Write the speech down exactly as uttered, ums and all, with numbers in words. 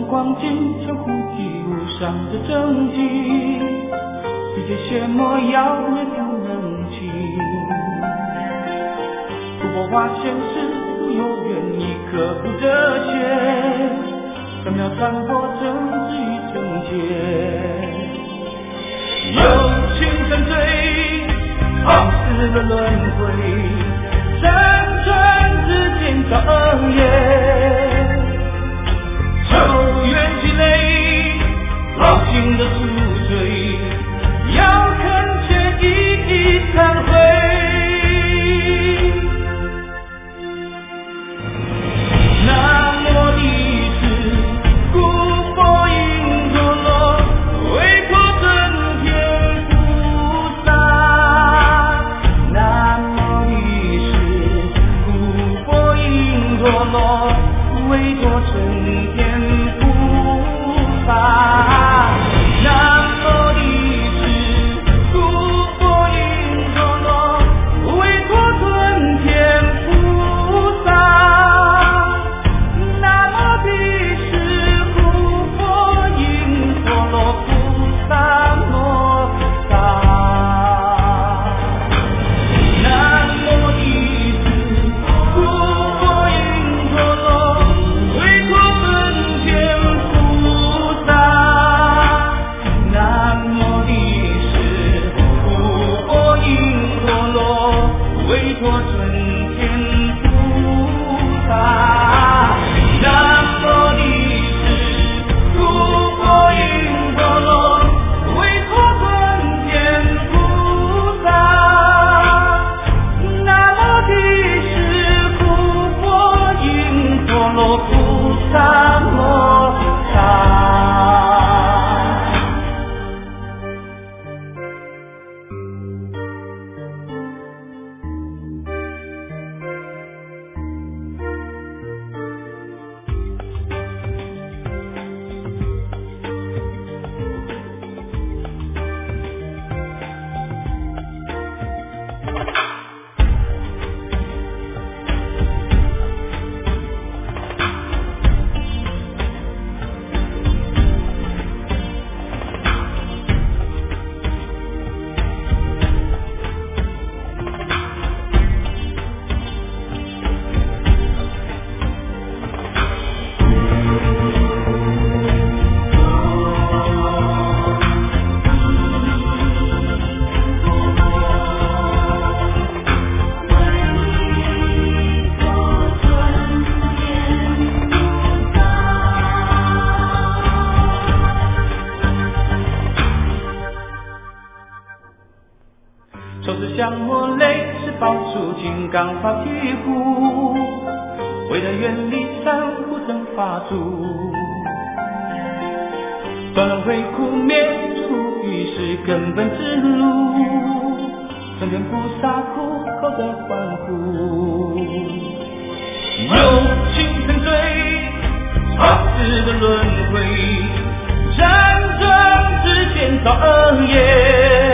光景，像呼吸无上的正气，世界血魔妖孽不能侵。琥珀花现实有缘，一颗不得血，三秒穿破政治与正解。有情沉醉，放肆的轮回，辗转之间造恶业。仇怨积累，老心的宿醉，要恳切一一忏悔。南无地释古佛印陀罗，为陀尊天菩萨。南无地释古佛印陀罗，为陀尊天菩萨。南无地释古佛印陀罗，为陀尊天菩萨。南无地释古佛印陀罗，菩萨摩萨。南无地释古佛印陀罗，为陀尊天菩萨。南无地释古佛印陀罗，为陀尊天菩萨。南无地释古佛印陀罗，为陀尊天菩萨。南无地释古佛印陀罗，菩萨摩萨。手指像磨泪，是爆出金刚发皮肤，为了远离珊瑚等法术。断轮回苦灭出于是根本之路，圣天菩萨苦口的欢呼。有情沉醉，放肆的轮回，辗转之间造恶业。